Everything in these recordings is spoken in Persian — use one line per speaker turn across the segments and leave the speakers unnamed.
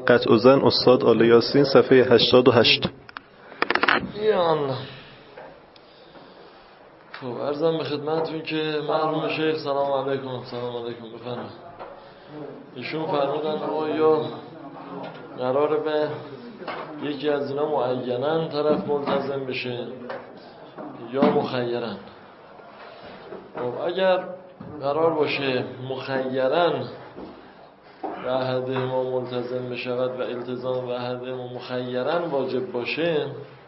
قطع زن استاد آل یاسین صفحه 88.
یالله. خب عرضم به خدمتتون که مرحوم شیخ سلام علیکم بفرمایید. ایشون فرمودن آیا قراره به یکی از اینا معیناً طرف ملتزم بشه یا مخیراً؟ خب اگر قرار باشه مخیراً به احدهما ملتزم بشود و التزام به احدهما مخیراً واجب باشه،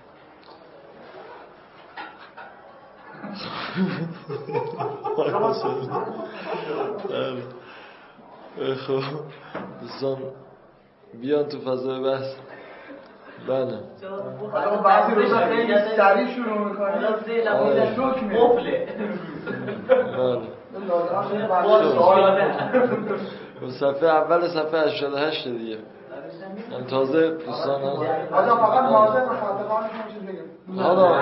خب دوستان بیان تو فضای بحث. بله
بعضی روزا خیلی سریع شروع میکنی شوک میفله.
بله صفحه اول صفحه 88 دیگه. من تازه دوستان هم
آجا فقط حاضر مخاطبان چیز بگم.
حالا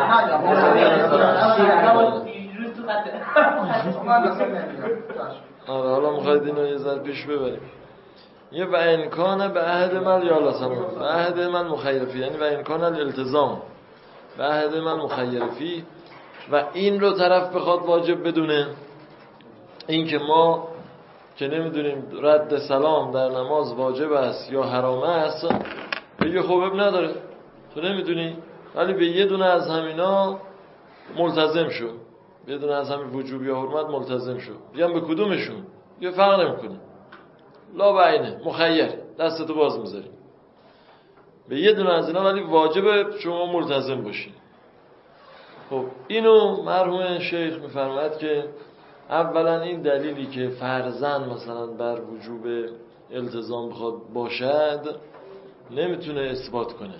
حالا میخواید اینو یه ذره پیش ببریم. یه و امکانه به عهد من یا لسما به عهد من مخیرفی، یعنی و امکانه الالتزام به عهد من مخیرفی، و این رو طرف بخواد واجب بدونه. این که ما که نمیدونیم رد سلام در نماز واجب است یا حرام است، بگه خب اب نداره تو نمیدونی، ولی به یه دونه از همینا ملتزم شو، یه دونه از همین وجوب یا حرمت ملتزم شو. بیان به کدومشون یه فرق نمیکنه، لا بعینه مخیر، دستتو باز میذاری به یه دونه از اینا، ولی واجب شما ملتزم باشی. خب اینو مرحوم شیخ میفرماید که اولا این دلیلی که فرضاً مثلا بر وجوب التزام بخواد باشد نمیتونه اثبات کنه.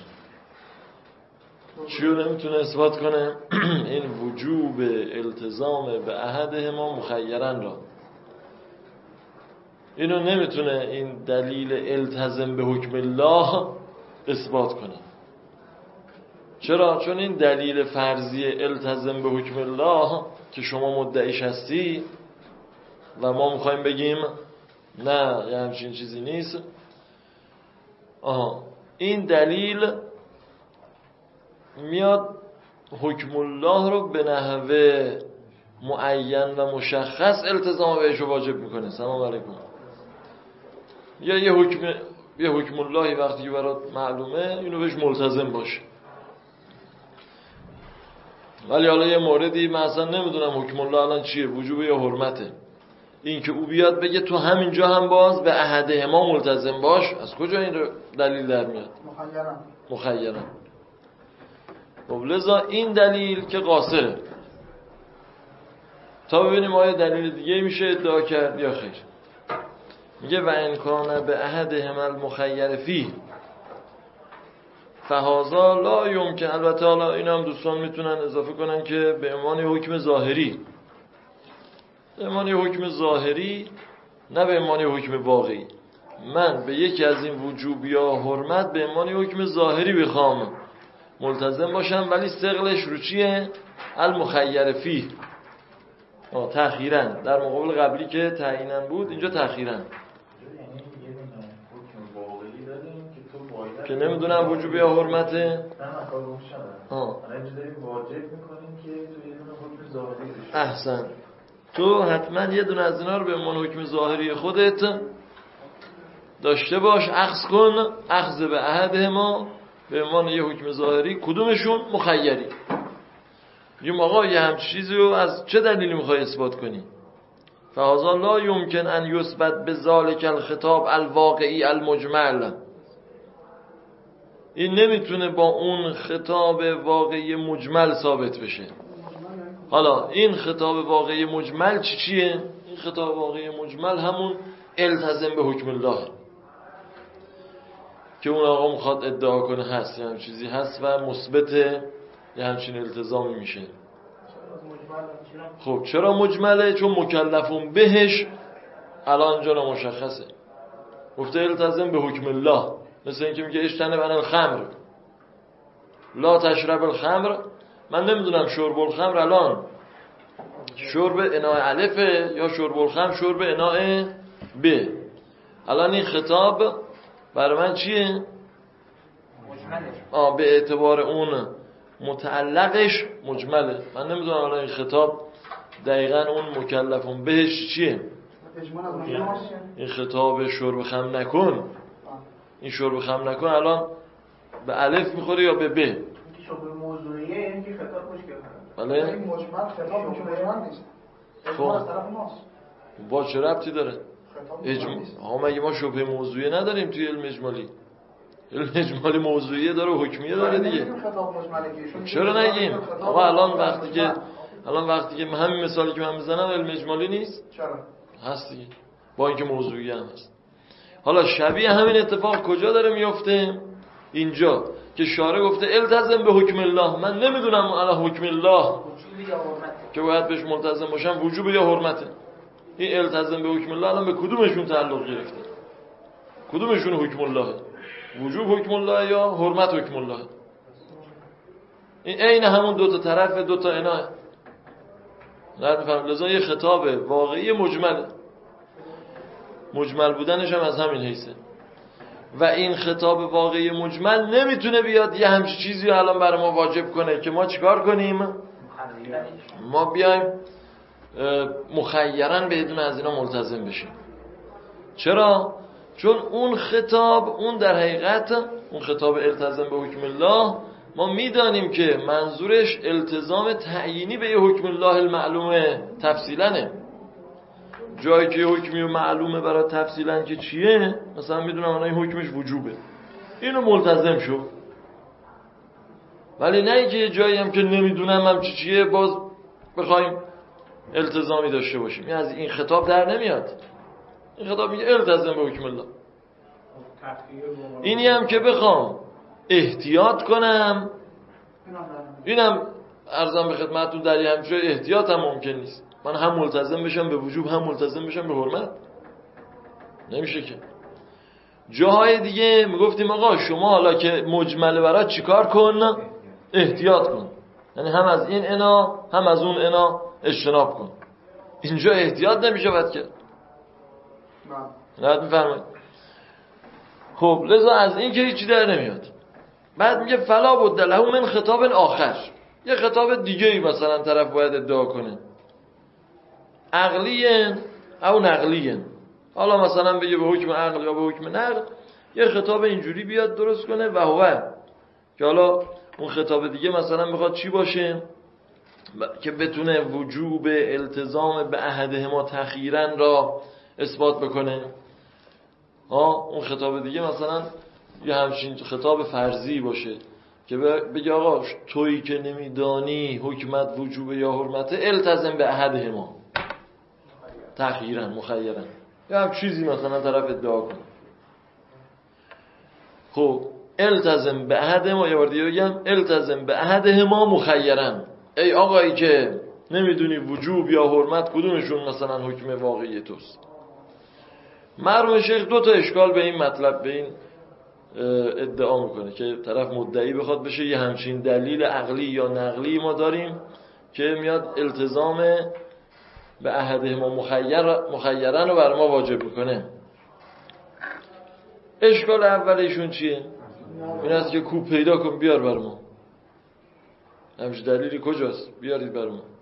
چیو نمیتونه اثبات کنه؟ این وجوب التزام به احدهما مخیراً را، اینو نمیتونه این دلیل التزم به حکم الله اثبات کنه. چرا؟ چون این دلیل فرضی التزم به حکم الله که شما مدعیش هستی و ما میخوایم بگیم نه یه همچین چیزی نیست، این دلیل میاد حکم الله رو به نحوه معین و مشخص التزام بهش واجب میکنه. سلام علیکم. یا یه حکم اللهی وقتی که برات معلومه اینو بهش ملتزم باشه. ولی حالا یه موردی من اصلا نمیدونم حکم الله الان چیه، وجوب یا حرمته، این که او بیاد بگه تو همینجا هم باز به احدهما ملتزم باش، از کجا این رو دلیل در میاد؟ مخیراً. خب لذا این دلیل که قاصره تا ببینیم آیا دلیل دیگه میشه ادعا کرد یا خیر. میگه و امکانه به احدهما المخیر فیه فهذا لا یمکن. البته حالا اینا هم دوستان میتونن اضافه کنن که به عنوان حکم ظاهری، به عنوان حکم ظاهری، نه به عنوان حکم واقعی. من به یکی از این وجوب یا حرمت به عنوان حکم ظاهری بخوام ملتزم باشم، ولی ثقلش رو چیه؟ المخیر فیه، تأخیراً، در مقابل قبلی که تعییناً بود اینجا تأخیراً. که نمیدونم وجوب یا حرمته. احسن، تو حتما یه دونه از اینا رو به عنوان حکم ظاهری خودت داشته باش، اخذ کن، اخذ به احدهما به عنوان یه حکم ظاهری. کدومشون؟ مخیری. میگم آقا یه همچین چیزی رو از چه دلیلی میخوای اثبات کنی؟ فهذا لا یمکن ان یثبت بذلک الخطاب الواقعی المجمل. این نمیتونه با اون خطاب واقعی مجمل ثابت بشه. حالا این خطاب واقعی مجمل چیه؟ این خطاب واقعی مجمل همون التزم به حکم الله که اون آقا میخواد ادعا کنه هست، یه هم چیزی هست و مثبت یه همچین التزامی میشه. خب چرا مجمله؟ چون مکلفون بهش الان اینجا نامشخصه. گفته التزم به حکم الله، مثل اینکه میگه اجتنب عن الخمر لا تشرب الخمر. من نمیدونم شرب الخمر الان شرب اناء الفه یا شرب الخمر شرب اناء ب. الان این خطاب برای من چیه؟ به اعتبار اون متعلقش مجمله. من نمیدونم الان این خطاب دقیقاً اون مکلفون بهش چیه؟ این خطاب شرب خم نکن، این شرب خم نکن الان به الف میخوره یا به ب؟
این شرب موضوعیه، این که خطاب مشکل
بله؟
این مجمل خطاب مجمل نیست.
خب
از طرف ماست.
با چه ربطی داره؟ مگه ما شبه موضوعیه نداریم توی علم اجمالی؟ علم اجمالی موضوعیه داره و حکمیه داره دیگه. چرا نگیم؟ آقا الان وقتی که همین مثالی که من میزنم علم اجمالی نیست؟
چرا؟
هست دیگه، با اینکه موضوعی هم هست. حالا شبیه همین اتفاق کجا داره میفته؟ اینجا که شارع گفته التزم به حکم الله. من نمیدونم الان حکم الله که باید بهش ملتزم باشم وجوب یا حرمته. این التزم به حکم الله الان به کدومشون تعلق گرفته؟ کدومشون حکم الله؟ وجوب حکم الله یا حرمت حکم الله؟ این عین همون دو تا طرف دو تا اینا. لذا یه خطاب واقعی مجمل بودنش هم از همین حیثه. و این خطاب واقعی مجمل نمیتونه بیاد یه همچین چیزی رو الان برای ما واجب کنه که ما چیکار کنیم؟ ما بیایم مخیرن بدون از اینا ملتزم بشیم. چرا؟ چون اون خطاب، اون در حقیقت اون خطاب التزام به حکم الله، ما میدانیم که منظورش التزام تعیینی به حکم الله المعلومه تفصیلنه. جایی که حکمی و معلومه برای تفصیلن که چیه، مثلا میدونم الان این حکمش وجوبه، اینو ملتزم شو. ولی نه اینکه یه جایی هم که نمیدونم هم چیه باز بخوایم التزامی داشته باشیم. این از این خطاب در نمیاد. این خطاب میگه التزام به حکم الله. اینی هم که بخوام احتیاط کنم، اینم عرضم به خدمتتون در یه همچون احتیاط هم ممکن نیست. من هم ملتزم بشم به وجوب هم ملتزم بشم به حرمت، نمیشه که. جاهای دیگه میگفتیم آقا شما حالا که مجمله برات چیکار کن؟ احتیاط کن. یعنی هم از این انا هم از اون انا اجتناب کن. اینجا احتیاط نمیشه باید کرد. نه میفرمایید. خب لذا از این که هیچی در نمیاد. بعد میگه فلا بد له من خطاب آخر. یه خطاب دیگه ای مثلا طرف باید ادعا کنه، عقلیه او نقلیه. حالا مثلا بگه به حکم عقل یا به حکم نقل، یه خطاب اینجوری بیاد درست کنه و هو که حالا اون خطاب دیگه مثلا میخواد چی باشه که بتونه وجوب التزام به عهدهما تأخیرا را اثبات بکنه. اون خطاب دیگه مثلا یه همچین خطاب فرضی باشه که بگه آقا تویی که نمیدانی حکمت وجوب یا حرمته التزم به عهدهما تأخیرا مخیرا، یا هم چیزی مثلا طرف ادعا کنه. خب التزم به عهدهما، یه بار دیگه بگم التزم به عهدهما مخیرا. ای آقایی که نمیدونی وجوب یا حرمت کدومشون مثلا حکم واقعی توست. مرحوم شیخ دو تا اشکال به این مطلب، به این ادعا میکنه که طرف مدعی بخواد بشه یه همچین دلیل عقلی یا نقلی ما داریم که میاد التزام به عهده ما مخیرن رو بر ما واجب میکنه. اشکال اولیشون چیه؟ این است که کو پیدا کن بیار بر ما. همچین دلیلی کجاست؟ بیارید بر ما.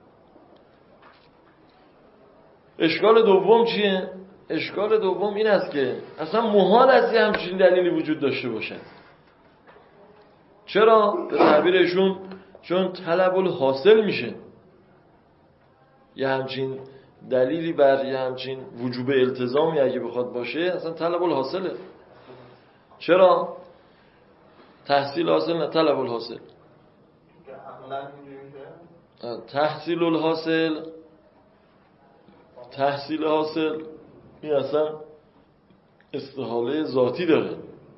اشکال دوم چیه؟ اشکال دوم این است که اصلا محال است یه همچین دلیلی وجود داشته باشد. چرا؟ به تعبیرشون چون طلب الحاصل میشه. یه همچین دلیلی بر یه همچین وجوب التزامی اگه بخواد باشه اصلا طلب الحاصله. چرا؟ تحصیل حاصل نه طلب الحاصل. تحصیل الحاصل، تحصیل حاصل این اصلا استحاله ذاتی داره،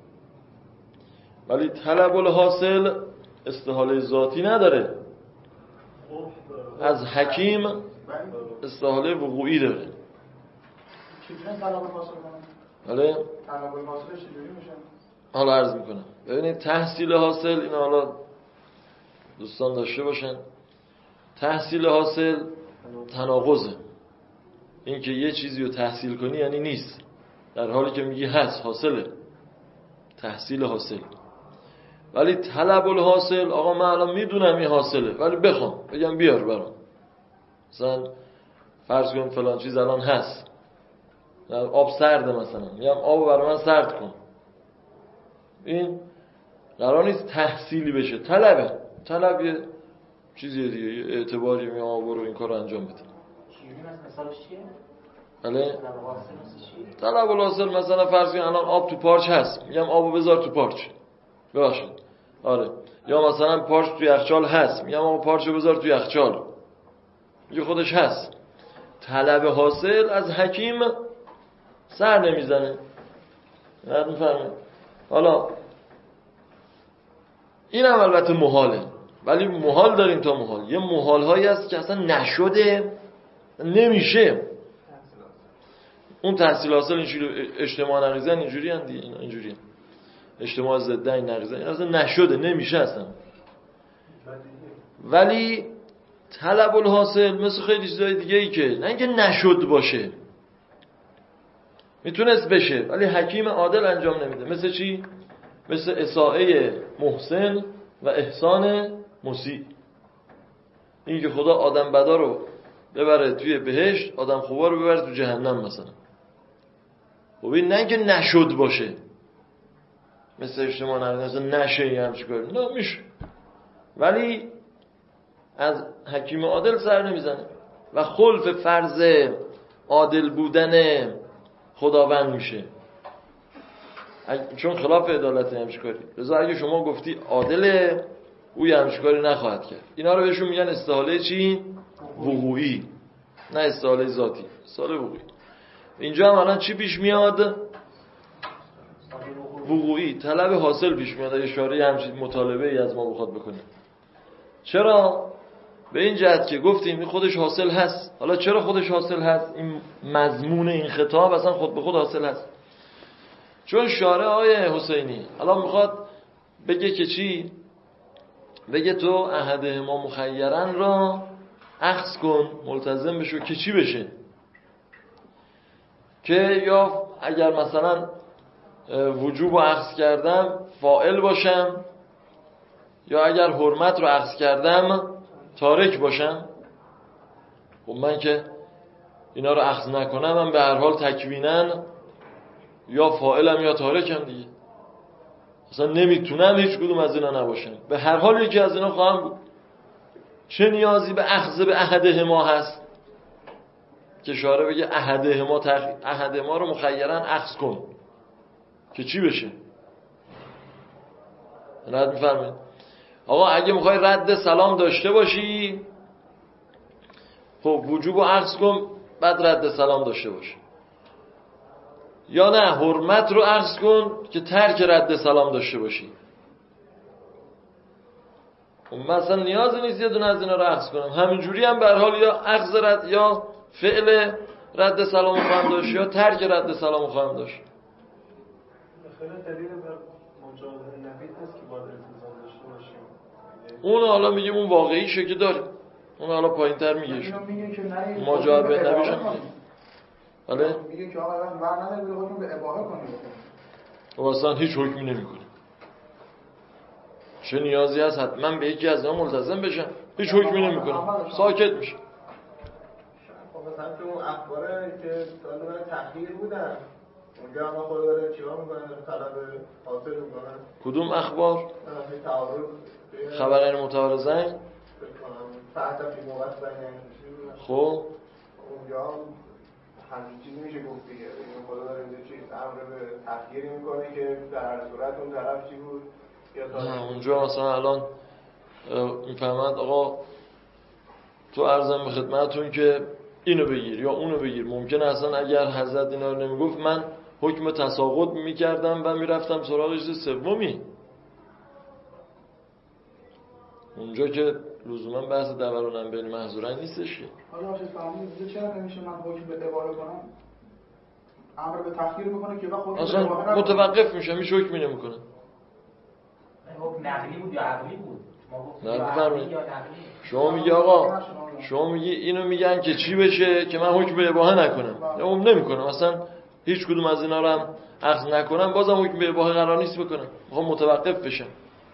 ولی طلب الحاصل استحاله ذاتی نداره. از حکیم استحاله وقوعی داره. بله؟ حالا عرض میکنم. ببینید تحصیل حاصل، این حالا دوستان داشته باشن، تحصیل حاصل تناقضه. این که یه چیزی رو تحصیل کنی یعنی نیست، در حالی که میگی هست حاصله. تحصیل حاصل. ولی طلب الحاصل، آقا من الان میدونم این حاصله ولی بخوام بگم بیار برام، مثلا فرض کن فلان چیز الان هست، آب سرده، مثلا میگم آب برای من سرد کن، این قرار نیست تحصیلی بشه، طلبه. طلب یه چیزیه دیگه، یه اعتباری، میگم آب برو این کار انجام بده.
مثالش چیه؟
بله طلب الحاصل مثلا فرض کن الان آب تو پارچ هست، میگم آبو بذار تو پارچ، ببخشید آره، یا مثلا پارچ تو یخچال هست، میگم آقا پارچو بذار تو یخچال، میگه خودش هست. طلب حاصل از حکیم سر نمیزنه، نه میفهمه. حالا این هم البته محاله، ولی محال داریم تا محال. یه محال هایی هست که اصلا نشده، نمیشه. اون تحصیل حاصل اینجوری، اجتماع نقیزن اینجوری هم دیگه، اینجوری اجتماع ضدن نقیزن، این اصلا نشده، نمیشه اصلا. ولی طلب الحاصل مثل خیلی چیزای دیگه ای که نه اینکه نشد باشه، میتونست بشه ولی حکیم عادل انجام نمیده. مثل چی؟ مثل اساءه محسن و احسان مسیء. این که خدا آدم بدا رو ببره توی بهشت، آدم خوبا رو ببره تو جهنم مثلا. خب این نه اینکه نشد باشه، مثل اجتماع نقیزن نشه یه همچی کاری، نه میشه، ولی از حکیم عادل سر نمیزنه و خلف فرض عادل بودن خداوند میشه، چون خلاف عدالت همچی کاری. لذا اگه شما گفتی عادله، او یه همچی کاری نخواهد کرد. اینا رو بهشون میگن استحاله چی؟ وقوعی، نه استحاله ذاتی، استحاله وقوعی. اینجا هم الان چی پیش میاد؟ وقوعی، طلب حاصل پیش میاد. اشاره همچین مطالبه ای از ما بخواد بکنه. چرا؟ به این جهت که گفتیم این خودش حاصل هست. حالا چرا خودش حاصل هست؟ این مضمون این خطاب اصلا خود به خود حاصل هست. چون شارع آقای حسینی الان میخواد بگه که چی؟ بگه تو احدهما مخیرن را اخذ کن، ملتزم بشو که چی بشه؟ که یا اگر مثلا وجوب رو اخذ کردم فاعل باشم، یا اگر حرمت رو اخذ کردم تارک باشم. خب من که اینا رو اخذ نکنم، من به هر حال تکوینن یا فاعلم یا تارکم دیگه، اصلا نمیتونم هیچ کدوم از اینا نباشم، به هر حال یکی از اینا خواهم بود. چه نیازی به اخذ به احدهما هست که شارع بگه احدهما رو مخیرن اخذ کن که چی بشه؟ رد میفرمید آقا اگه میخوای رد سلام داشته باشی، خب وجوب رو اخذ کن بعد رد سلام داشته باشی، یا نه حرمت رو اخذ کن که ترک رد سلام داشته باشی. مثلا نیازی نیست یه دونه از اینا رو اخذ کنم، همینجوری هم به هر حال یا اخذ رد یا فعل رد سلام خواهم داشت یا ترک رد سلام خواهم داشت.
خیلی دلیل بر مجاهده نبی هست که باید التزام داشته باشیم.
اون حالا میگه اون واقعیشه که داره، اون حالا پایین‌تر میگه مجاهده به نبیش هم میگه. بله
میگه که آقا الان ور نداره بده خودتون به اباحه کنید،
و اصلا هیچ حکمی نمیکنه. چه نیازی هست حتما به یکی از اینا ملتزم بشن؟ هیچ حکمی نمیکنه، ساکت میشه.
خب مثلا تو اون اخباره که طالبان تحقیر بودن، اونجا هم خود داره چیکار میکنن؟ طلب حاصل میکنن.
کدوم اخبار؟ خبرین متعارضین. خب
اونجا همین چیزی میشه گفت دیگه، خدا داره اینجا چیز امر به تحقیری میکنه که در هر صورت اون طرف چی بود یا
نه اونجا مثلا الان میفهمند آقا تو عرضم به خدمتتون که اینو بگیر یا اونو بگیر. ممکنه اصلا اگر حضرت اینا رو نمیگفت من حکم تساقط میکردم و میرفتم سراغ چیز سومی. اونجا که لزوما بحث دورانم بین محظورین نیستش که.
حالا چه فهمید چرا نمیشه من حکم به اباحه کنم؟ امر به تأخیر میکنه که خود
اصلا متوقف میشه، هیچ حکمی نمیکنه.
حکم نقلی بود یا عقلی بود؟
نه بفرمایید. شما میگی آقا شما میگی اینو میگن که چی بشه که من حکم به اباحه نکنم، اون نمیکنم اصلا هیچ کدوم از اینا رو هم اخذ نکنم بازم حکم به اباحه قرار نیست بکنم، میخوام متوقف بشم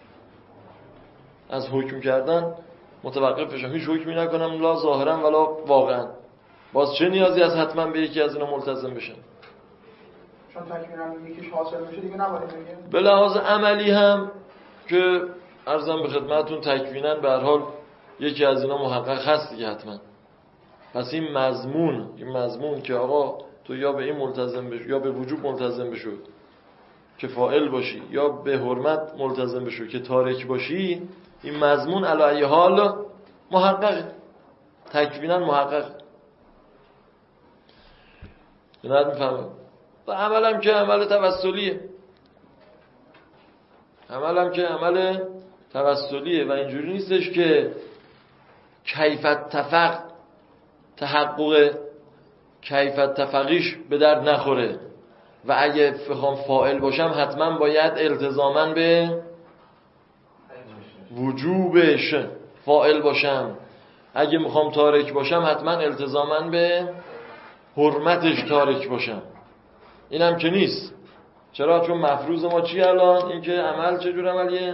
از حکم کردن، متوقف بشم، هیچ حکمی نکنم لا ظاهرا ولا واقعا. باز چه نیازی از حتما به یکی از اینا ملتزم بشم؟
چون تکمیلا یکیش حاصل میشه دیگه نباید بگیم.
به لحاظ عملی هم که عرضم به خدمتتون تکوینا به هر حال یکی از اینا محقق هست دیگه حتما. پس این مضمون که آقا تو یا به این ملتزم بشو یا به وجوب ملتزم بشو که فاعل باشی، یا به حرمت ملتزم بشو که تارک باشی، این مضمون علی ای حال محقق، تکوینا محقق. نه میفهمم. و عملم که عمل توسلیه، عمل توسلیه و اینجوری نیستش که کیفیت تحقق کیفیت تفقیش به درد نخوره و اگه بخوام فاعل باشم حتما باید التزاما به وجوبش فاعل باشم، اگه میخوام تارک باشم حتما التزاما به حرمتش تارک باشم. اینم که نیست. چرا؟ چون مفروض ما چی الان؟ این که عمل چجور عملیه؟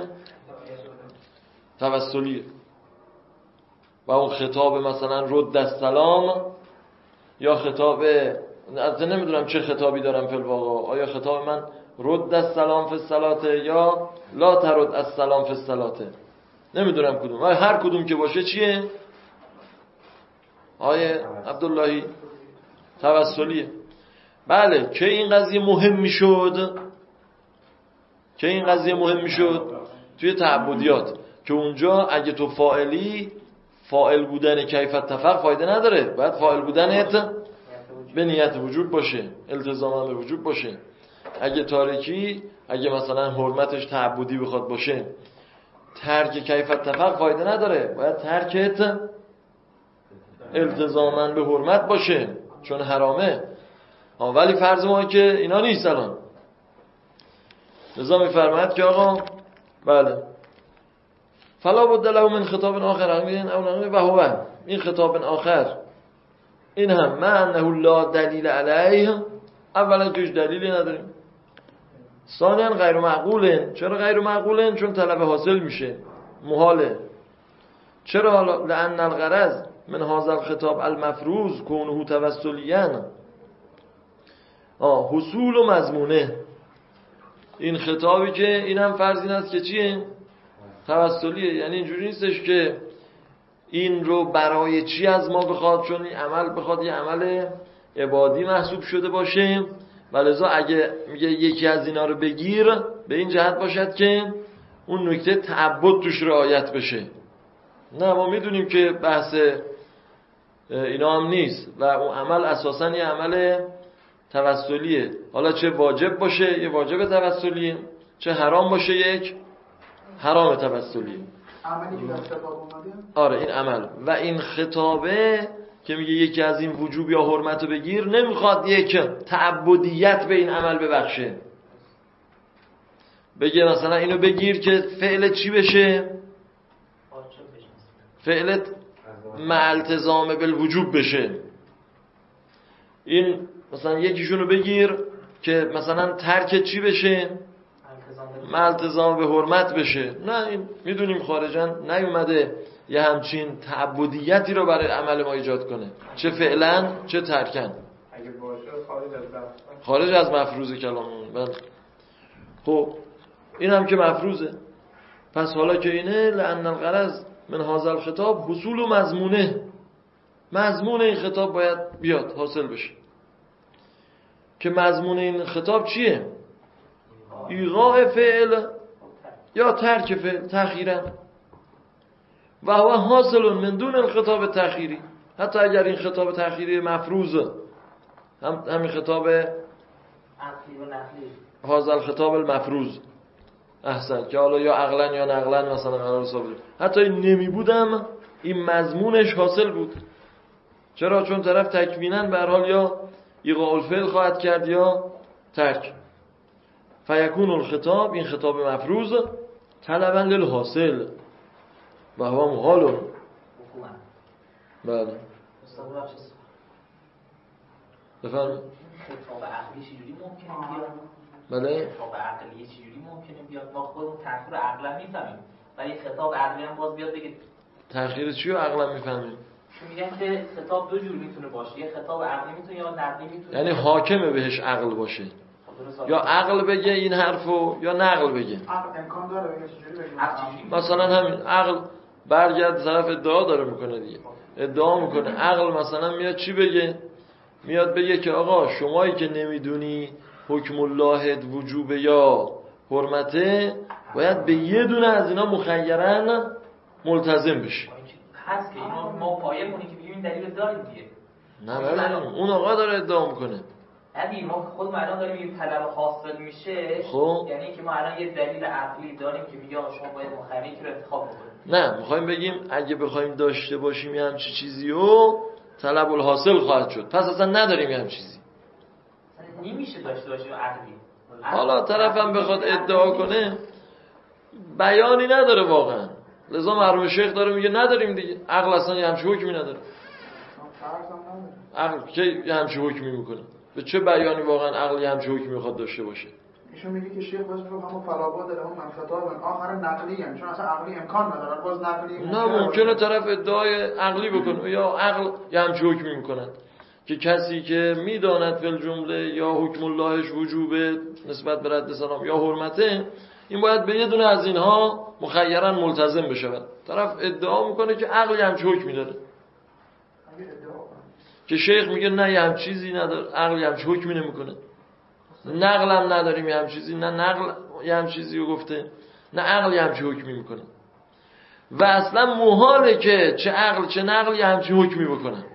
توسلیه. و اون خطاب مثلا رد السلام یا خطاب از نمیدونم چه خطابی دارم فی الواقع، آیا خطاب من رد السلام فی الصلاه یا لا ترد السلام فی الصلاه، نمیدونم کدوم، ولی هر کدوم که باشه چیه؟ آیه عبداللهی توسلیه. بله که این قضیه مهم میشد توی تعبدیات، که اونجا اگه تو فاعلی، فاعل بودن کیفیت تفق فایده نداره، باید فاعل بودنت به نیت وجوب باشه، التزاما به وجوب باشه. اگه تارکی، اگه مثلا حرمتش تعبدی بخواد باشه، ترک کیفیت تفق فایده نداره، باید ترکت التزاما به حرمت باشه چون حرامه. ولی فرض ما که اینا نیست الان، لذا میفرماید که آقا بله فلا بد له من خطاب آخر میگن و هو این خطاب آخر، این هم مع انه لا دلیل علیه، اولا که هیچ دلیلی نداریم، ثانیا غیر معقوله. چرا غیر معقوله؟ چون طلب حاصل میشه، محاله. چرا؟ لان الغرض من هذا الخطاب المفروض كونه توسليا حصول و مضمونه. این خطابی که این هم فرض این است که چیه؟ توسلیه. یعنی اینجوری نیستش که این رو برای چی از ما بخواد، چون این عمل بخواد یه عمل عبادی محسوب شده باشه و لذا اگه میگه یکی از اینا رو بگیر، به این جهت باشد که اون نکته تعبد توش رعایت بشه. نه، ما میدونیم که بحث اینا هم نیست و اون عمل اساساً یه عمل توسلیه. حالا چه واجب باشه یه واجب توسلیه، چه حرام باشه یک حرام توسلیه.
عملی که در کتاب اومده؟
آره این عمل. و این خطابه که میگه یکی از این وجوب یا حرمت رو بگیر، نمیخواد یک تعبدیت به این عمل ببخشه، بگه مثلا اینو بگیر که فعل چی بشه؟ فعلت مع التزام بالوجوب بشه. این مثلا یکیشونو بگیر که مثلا ترک چی بشه؟ مع التزام به حرمت بشه. نه، این میدونیم خارجا نیومده یه همچین تعبدیتی رو برای عمل ما ایجاد کنه، چه فعلا چه ترکن.
اگه باشه
خارج از مفروض کلاممون. بله. خب این هم که مفروضه. پس حالا که اینه لأن الغرض من هذا الخطاب حصول و مضمونه، مضمون این خطاب باید بیاد حاصل بشه. که مضمون این خطاب چیه؟ ایقاع فعل یا ترک فعل تأخیرا. و هو حاصل من دون الخطاب تأخیری، حتی اگر این خطاب تأخیری مفروضه، همین خطاب
عقلی و نقلی،
هذا الخطاب المفروض، احسن، که حالا یا عقلا یا نقلا مثلا قرار ثابت، حتی این نمی بودم این مضمونش حاصل بود. چرا؟ چون طرف تکوینا به هر حال یا ایقاع الفعل خواهد کرد یا ترک. فیکون الخطاب، این خطاب مفروض، طلبا للحاصل و هو محال. بله بفرمایید.
خطاب عقلی چجوری ممکنه بیاد؟
بله
خطاب عقلی چجوری ممکنه بیاد؟ ما خودمون تأخیر عقلا میفهمیم ولی خطاب عقلی هم باز بیاد بگه
تأخیر چی رو عقلا میفهمیم؟
چون میگن که خطاب دو جور میتونه باشه، یه خطاب عقلی میتونه یا نقلی میتونه،
یعنی حاکمه بهش عقل باشه یا عقل بگه این حرفو یا نقل بگه.
عقل امکان داره بگه چجوری بگه؟
مثلا همین عقل برگرد طرف ادعا داره میکنه دیگه، ادعا میکنه. عقل مثلا میاد چی بگه؟ میاد بگه که آقا شمایی که نمیدونی حکم الله وجوب یا حرمته باید به یه دونه از اینا مخیرن ملتزم بشی.
هست که اینا ما پایه کنیم که بگیم این دلیل داریم دیگه.
نه اون آقا داره ادعا میکنه.
یعنی ما خودمون الان داریم این طلب حاصل میشه،
خب
یعنی که ما الان یه دلیل عقلی داریم که میگه شما باید مخیری که رو انتخاب بکنید.
نه میخوایم بگیم اگه بخوایم داشته باشیم یه همچی چیزی و طلب الحاصل خواهد شد، پس اصلا نداریم یه همچی چیزی.
نمیشه داشته باشیم عقلی.
حالا طرفم بخواد ادعا کنه بیانی نداره واقعا، لذا مرحوم شیخ داره میگه نداریم دیگه، عقل اصلا یه همچی حکمی نداره. عقل که یه همچی حکمی میکنه؟ به چه بیانی واقعا عقل یه همچی حکمی میخواد داشته باشه؟
ایشون میگه که شیخ باز میگه همون فراغات داره اون منفعت‌ها آخر نقلی هم، چون اصلا عقلی امکان نداره، باز نقلی
نه ممکنه طرف ادعای عقلی بکنه یا عقل یه همچی حکمی میکنه که کسی که میداند فی الجمله یا حکم اللهش وجوبه نسبت به رد سلام یا حرمته، این باید به یه دونه از اینها مخیراً ملتزم بشه. طرف ادعا میکنه که عقل یه همچی حکمی داره، که شیخ میگه نه یه هم چیزی نداره، عقل یه همچی حکمی نمیکنه. نقل هم نداریم یه هم چیزی، نه نقل یه هم چیزی رو گفته نه عقل یه همچی حکمی میکنه. و اصلا محاله که چه عقل چه نقل یه همچی حکمی بکنه.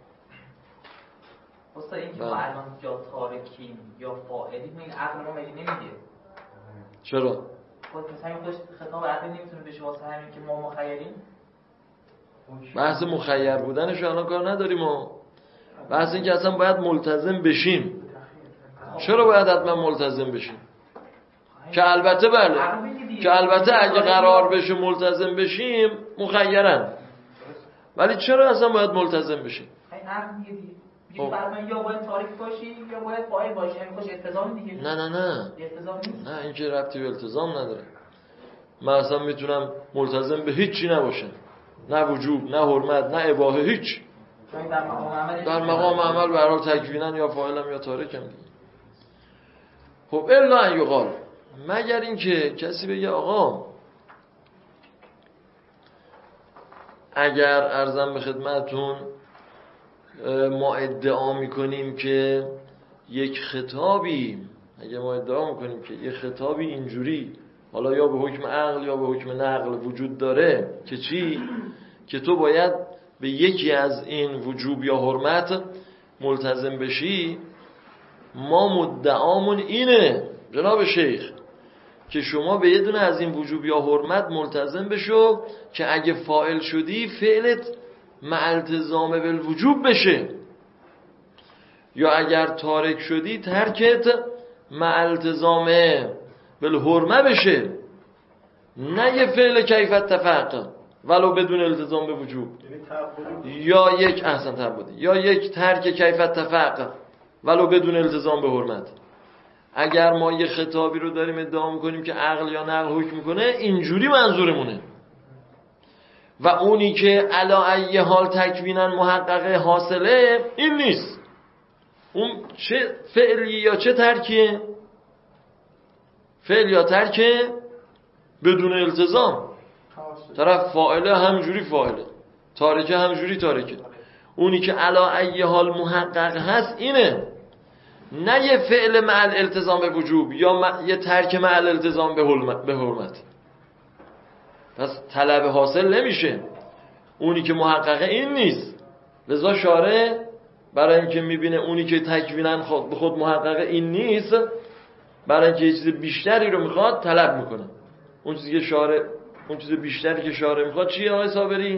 اصلا این که ما الان یا تارکیم یا فاعلیم، این عقل ما مگه نمیگه؟
چرا؟
خود مثلا خودش خطاب عقلی نمیتونه بشه واسه همین که ما مخیریم؟
بحث مخیر بودنش الان کار نداریم ما. بحث این که اصلا باید ملتزم بشیم. چرا باید حتما ملتزم بشیم؟ که البته بله، که البته اگه قرار بشه ملتزم بشیم مخیرن، ولی چرا اصلا باید ملتزم بشیم؟
این عقل میگه دیگه یا باید تاریک باشی یا باید فاعل باشی، یعنی خوش التزام دیگه.
نه
التزام نیست.
نه این که ربطی به التزام نداره. من اصلا میتونم ملتزم به هیچی نباشم، نه وجوب نه حرمت نه اباحه، هیچ. در مقام عمل به هر حال تکوینن یا فاعلم یا تارکم دیگه. خب الا ان یقال، مگر اینکه کسی بگه آقا اگر عرضم به خدمتون ما ادعا میکنیم که یک خطابی، اگه ما ادعا میکنیم که یک خطابی اینجوری حالا یا به حکم عقل یا به حکم نقل وجود داره که چی؟ که تو باید به یکی از این وجوب یا حرمت ملتزم بشی، ما مدعامون اینه جناب شیخ که شما به یه دونه از این وجوب یا حرمت ملتزم بشو که اگه فاعل شدی فعلت مع التزام بالوجوب بشه، یا اگر تارک شدی ترکت مع التزام بالحرمه بشه، نه یه فعل کیف التفق ولو بدون التزام به وجوب، یا یک احسن تعبدی یا یک ترک کیف التفق ولو بدون التزام به حرمت. اگر ما یه خطابی رو داریم ادعا میکنیم که عقل یا نقل حکم میکنه، اینجوری منظورمونه. و اونی که علا ای حال تکوینن محقق حاصله این نیست. اون چه فعلی یا چه ترکیه؟ فعل یا ترکه بدون التزام. طرف فاعله همجوری فاعله، تارکه همجوری تارکه. اونی که علا ای حال محقق هست اینه، نه یه فعل مع الالتزام به وجوب یا یه ترک مع الالتزام به حرمت. پس طلب حاصل نمیشه. اونی که محققه این نیست. لذا شارع برای اینکه میبینه اونی که تکوینن به خود محققه این نیست، برای اینکه یه چیز بیشتری رو میخواد طلب میکنه. اون چیزی که شارع، اون چیز بیشتری که شارع میخواد چیه آقای صابری؟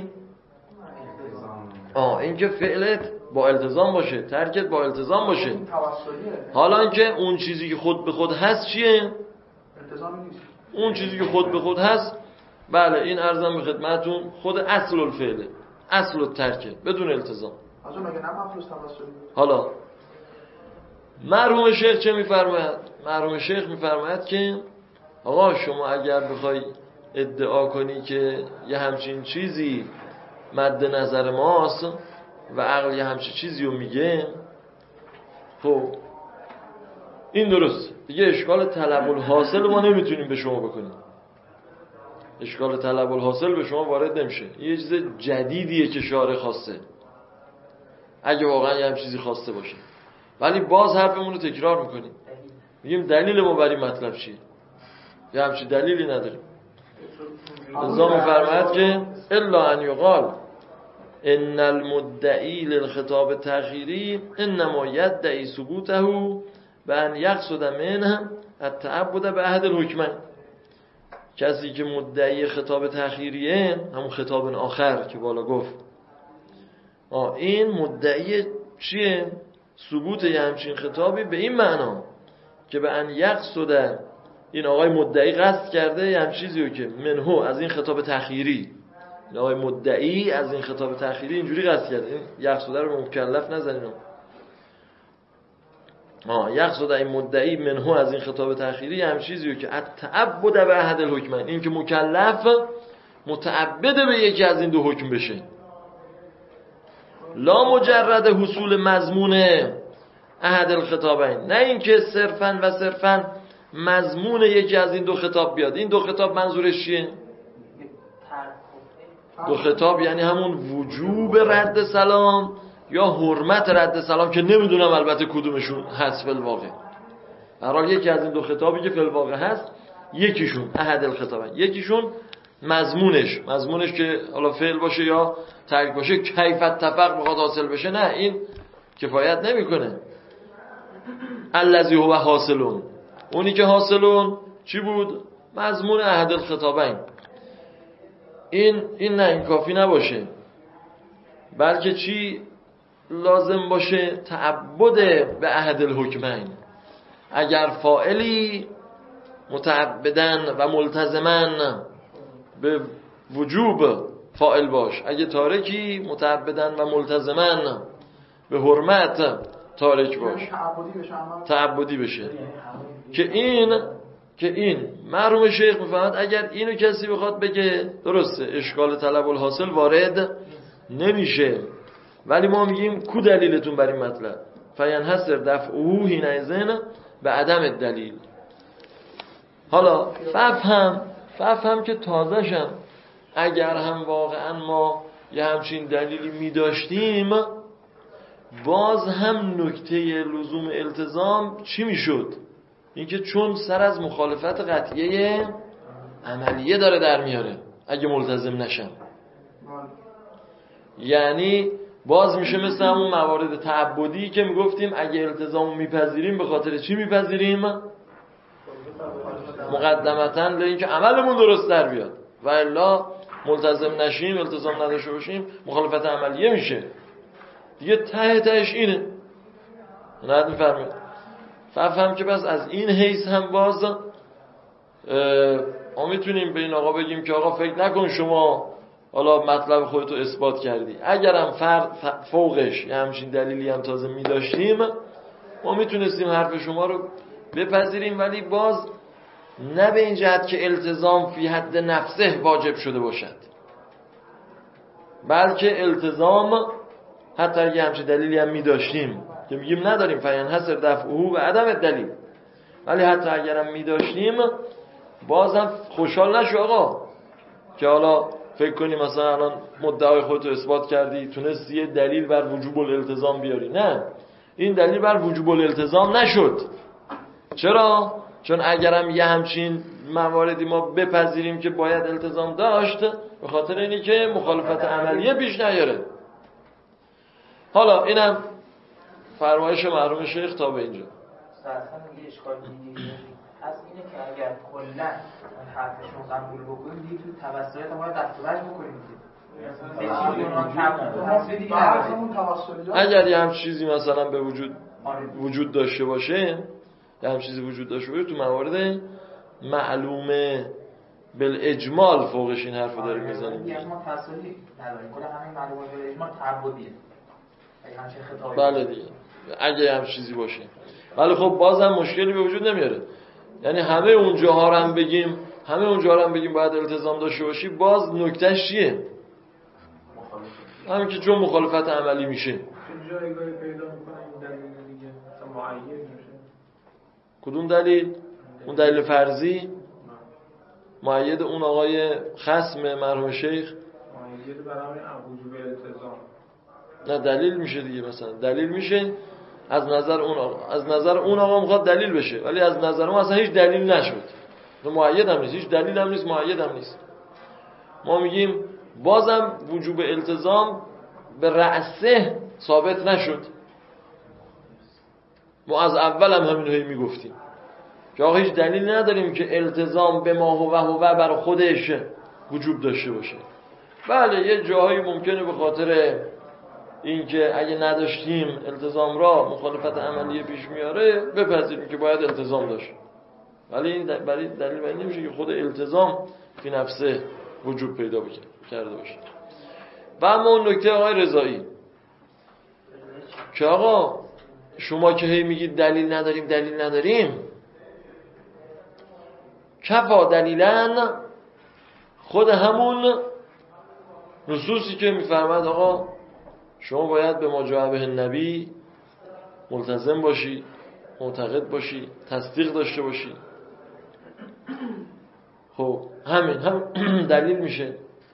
این که فعلت با التزام باشه، ترکت با التزام باشه. حالا اینکه اون چیزی که خود به خود هست چیه؟
التزامی نیست.
اون چیزی که خود به خود هست، بله این عرضم به خدمتون خود اصل الفعله، اصل الترکه بدون التزام.
از اون مگه نه مفروض توسلی؟
حالا مرحوم شیخ چه میفرماید؟ مرحوم شیخ میفرماید که آقا شما اگر بخوای ادعا کنی که یه همچین چیزی مد نظر ماست و عقل یه همچین چیزی رو میگه، خب این درست دیگه اشکال طلب الحاصل ما نمیتونیم به شما بکنیم. اشکال طلب الحاصل به شما وارد نمیشه. یه چیز جدیدیه که شارع خواسته، اگه واقعا یه هم چیزی خواسته باشه. ولی باز حرفمون رو تکرار میکنیم، میگیم دلیل ما بر این مطلب چیه؟ یه همچین دلیلی نداریم. لذا میفرماید که الا ان یقال ان المدعی للخطاب تأخیری انما یدعی ثبوته بان یقصد منه التعبد به عهد الحکمین. کسی که مدعی خطاب تأخیریه، همون خطاب آخر که بالا گفت، این مدعی چیه؟ ثبوت یه همچین خطابی به این معنا که به ان یقصد، این آقای مدعی قصد کرده یه همچین چیزی رو که منهو از این خطاب تأخیری، این آقای مدعی از این خطاب تأخیری اینجوری قصد کرده. این یقصد رو مکلف نزنین. یقصد این مدعی منهو از این خطاب تأخیری یه همچین چیزی رو که التعبد به عهد الحکمین، این که مکلف متعبد به یکی از این دو حکم بشه، لا مجرد حصول مضمون عهد الخطابین، نه اینکه صرفاً مضمون یکی از این دو خطاب بیاد. این دو خطاب منظورش چیه؟ دو خطاب یعنی همون وجوب رد سلام یا حرمت رد سلام که نمیدونم البته کدومشون هست فی الواقع. هر حال یکی از این دو خطابی که فی الواقع هست، یکیشون عهد الخطابین، یکیشون مضمونش که حالا فعل باشه یا ترک باشه، کیف التفق بخواد حاصل بشه، نه این کفایت نمیکنه. الذی هو حاصلون، اونی که حاصلون چی بود؟ مضمون عهد الخطابین. این نه، این کافی نباشه، بلکه چی لازم باشه؟ تعبد به عهد الحکمین. اگر فاعلی متعبدن و ملتزمن به وجوب فاعل باش، اگه تارکی متعبدن و ملتزمن به حرمت تارک باش، تعبدی بشه. که این مرحوم شیخ میفهمد اگر اینو کسی بخواد بگه درسته، اشکال طلب الحاصل وارد نمیشه. ولی ما میگیم کو دلیلتون بر این مطلب؟ فینحصر دفعه حینئذ به عدم الدلیل. حالا فهم که تازه‌شم اگر هم واقعا ما یه همچین دلیلی میداشتیم، باز هم نکته لزوم التزام چی میشد؟ اینکه چون سر از مخالفت قطعیه عملیه داره در میاره اگه ملتزم نشن، یعنی باز میشه مثل همون موارد تعبدی که میگفتیم اگه التزام میپذیریم به خاطر چی میپذیریم؟ مقدمتاً اینکه عملمون درست در بیاد، و الا ملتزم نشیم، التزام نداشته باشیم، مخالفت عملیه میشه دیگه. تهش اینه. نه میفرمایید فهم که بس از این حیث هم باز ما میتونیم به این آقا بگیم که آقا فکر نکن شما حالا مطلب خودتو اثبات کردی، اگرم فوقش یه همچین دلیلی هم تازه میداشتیم، ما میتونستیم حرف شما رو بپذیریم، ولی باز نه به این جهت که التزام فی حد نفسه واجب شده باشد، بلکه التزام حتی اگه همچین دلیلی هم میداشتیم که میگیم نداریم، فینحصر دفعه به عدم الدلیل، ولی حتی اگرم میداشتیم بازم خوشحال نشو آقا که حالا فکر کنی مثلا الان مدعای خودتو اثبات کردی تونستی یه دلیل بر وجوب الالتزام بیاری. نه، این دلیل بر وجوب الالتزام نشد. چرا؟ چون اگرم یه همچین مواردی ما بپذیریم که باید التزام داشت، به خاطر اینی که مخالفت عملیه پیش نیاره. حالا اینم فرمایش مرحوم شیخ تا به اینجا.
اصلا یه اشکال دیگه هست اینه که اگر کلا حرفشون قبول بکنیم دیگه تو توسلیت ما دستورش بکنیم
اگر یه هم چیزی مثلا به وجود داشته باشه، یه هم چیزی وجود داشته باشه تو موارد معلومه بالاجمال فوقش این حرفو داریم میزنیم دیگه.
ما تسلی نداریم، کلا همین معلومه بالاجمال تعبدیه.
بله دیگه. اگه هم چیزی باشه. ولی خب بازم مشکلی به وجود نمیاره. یعنی همه اونجاها رو هم بگیم باید التزام داشته باشی، باز نکتهش چیه؟ همین که چون مخالفت عملی میشه.
چه جایگاهی پیدا میکنه این دلیل دیگه؟ مثلا معید میشه.
کدوم دلیل؟ اون دلیل فرضی؟ معید اون آقای خصم مرحوم شیخ؟
معید برای وجوب التزام.
نه دلیل میشه دیگه. مثلا دلیل میشه از نظر اون آقا میخواد دلیل بشه، ولی از نظر ما اصلا هیچ دلیل نشد. معید هم نیست، هیچ دلیل هم نیست، معید هم نیست. ما میگیم بازم وجوب التزام به رأسه ثابت نشد. ما از اول هم همین هی میگفتیم که آقا هیچ دلیل نداریم که التزام به ما هو بر خودش وجوب داشته باشه. بله یه جاهایی ممکنه به خاطر اینکه اگه نداشتیم التزام را مخالفت عملی پیش میاره بپذیریم که باید التزام داشت، ولی این دلیل بر این نمیشه که خود التزام فی نفسه وجوب پیدا کرده باشه. و اما اون نکته آقای رضایی که آقا شما که هی میگید دلیل نداریم، کفا دلیلن خود همون نصوصی که میفرماد آقا شما باید به ما جاء به النبی ملتزم باشی، معتقد باشی، تصدیق داشته باشی. خب همین هم دلیل میشه.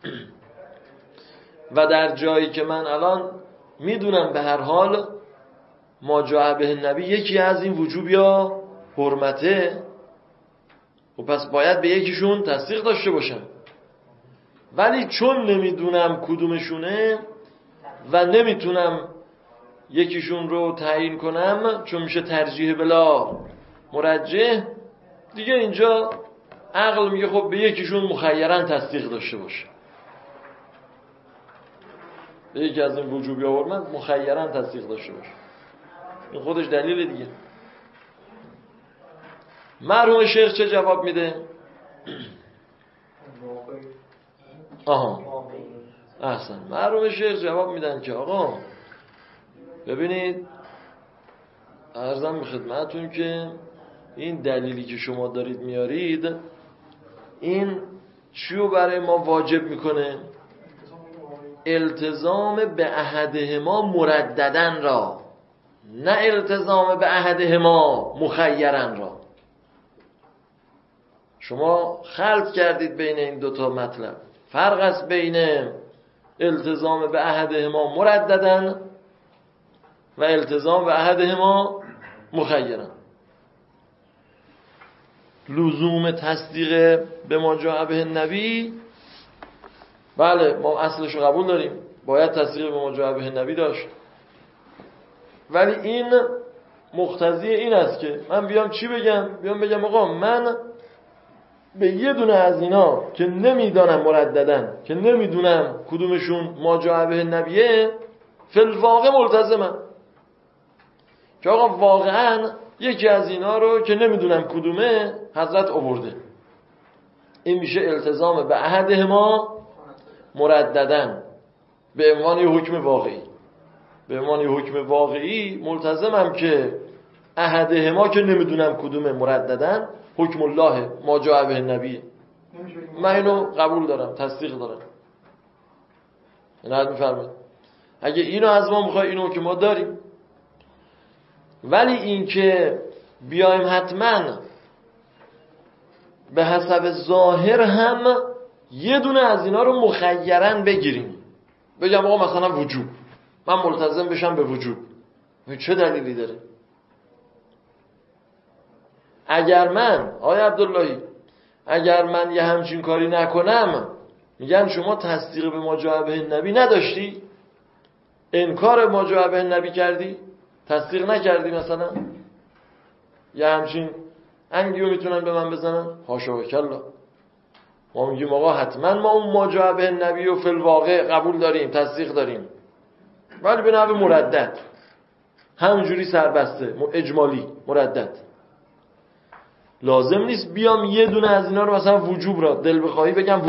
و در جایی که من الان میدونم به هر حال ما جاء به النبی یکی از این وجوب یا حرمته، و پس باید به یکیشون تصدیق داشته باشم. ولی چون نمیدونم کدومشونه و نمیتونم یکیشون رو تعیین کنم، چون میشه ترجیح بلا مرجح، دیگه اینجا عقل میگه خب به یکیشون مخیراً تصدیق داشته باشه. به یکی از این وجوب یا حرمت مخیراً تصدیق داشته باشه. این خودش دلیل دیگه. مرحوم شیخ چه جواب میده؟ احسن. مرحوم شیخ جواب میدن که آقا ببینید عرضم به خدمتتون که این دلیلی که شما دارید میارید این چیو برای ما واجب میکنه؟ التزام به احدهما مرددن را، نه التزام به احدهما مخیرن را. شما خلط کردید بین این دوتا مطلب. فرق است بین التزام به احدهما مرددن و التزام به احدهما مخیرن. لزوم تصدیق به ما جاء به النبی، بله ما اصلش رو قبول داریم، باید تصدیق به ما جاء به النبی داشت، ولی این مقتضی این است که من بیام چی بگم؟ بیام بگم آقا من به یه دونه از اینا که نمیدانم مرددن، که نمیدونم کدومشون ما جاء به النبیه، فی الواقع ملتزمم که آقا واقعا یکی از اینا رو که نمیدونم کدومه حضرت آورده. این میشه التزام به احدهما مرددن به عنوان یه حکم واقعی. به عنوان یه حکم واقعی ملتزمم که احدهما که نمیدونم کدومه مرددن حکم الله ما جاء به النبی. من اینو قبول دارم، تصدیق دارم. این میفرمایید اگه اینو از ما میخوای اینو که ما داریم، ولی این که بیایم حتما به حسب ظاهر هم یه دونه از اینا رو مخیرن بگیریم، بگم آقا مثلا وجوب، من ملتزم بشم به وجوب، چه دلیلی داره؟ اگر من آیا عبداللهی اگر من یه همچین کاری نکنم، میگن شما تصدیق به ما جاء به النبی نداشتی، انکار ما جاء به النبی کردی، تصدیق نکردی، مثلا یه همچین انگیو میتونن به من بزنن، حاشا و کلا. ما میگیم آقا حتما ما اون ما جاء به النبی و فی الواقع قبول داریم، تصدیق داریم، ولی به نحو مردد، همونجوری سربسته، اجمالی مردد. لازم نیست بیام یه دونه از اینا رو مثلا وجوب را دل بخواهی بگم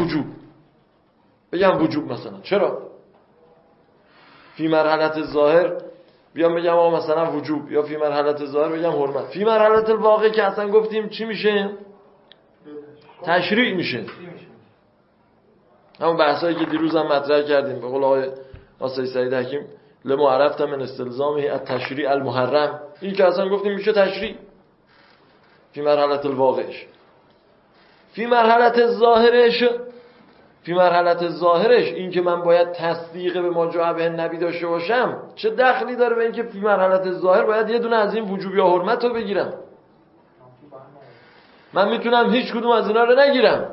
وجوب مثلا. چرا؟ فی مرحلت ظاهر بیام بگم آقا مثلا وجوب، یا فی مرحله ظاهر بگم حرمت. فی مرحله الواقع که اصلا گفتیم چی میشه؟ تشریع میشه. همون بحثایی که دیروز هم مطرح کردیم به قول آقای آسای سعید حکیم لما عرفت من استلزامه التشریع المحرم، این که اصلا گفتیم میشه تشریع فی مرحله الواقعش. فی مرحله ظاهرش این که من باید تصدیق به ما جاء به نبی داشته باشم چه دخلی داره به این که فی مرحله ظاهر باید یه دونه از این وجوب یا حرمت رو بگیرم؟ من میتونم هیچ کدوم از اینا رو نگیرم